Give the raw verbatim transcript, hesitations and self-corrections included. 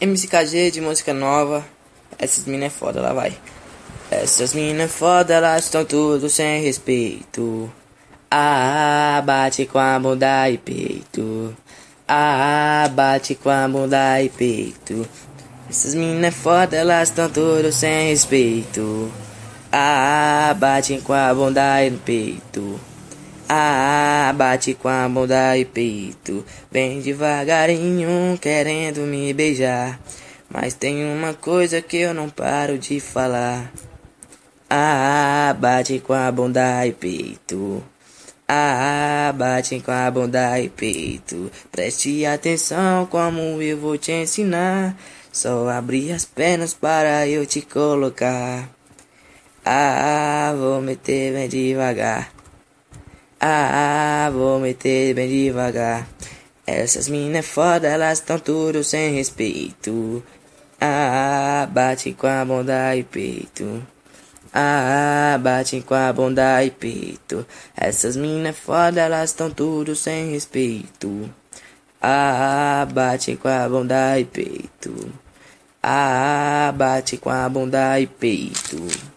M C K G de música nova. Essas mina é foda, lá vai. Essas mina é foda, elas estão tudo sem respeito. Ah, bate com a bunda e peito. Ah, bate com a bunda e peito. Essas mina é foda, elas estão tudo sem respeito. Ah, bate com a bunda e peito. Ah, bate com a bunda e peito. Vem devagarinho querendo me beijar, mas tem uma coisa que eu não paro de falar. Ah, bate com a bunda e peito. Ah, bate com a bunda e peito. Preste atenção como eu vou te ensinar. Só abrir as pernas para eu te colocar. Ah, vou meter bem devagar. Ah, vou meter bem devagar. Essas mina é foda, elas tão tudo sem respeito. Ah, bate com a bunda e peito. Ah, bate com a bunda e peito. Essas mina é foda, elas tão tudo sem respeito. Ah, bate com a bunda e peito. Ah, bate com a bunda e peito.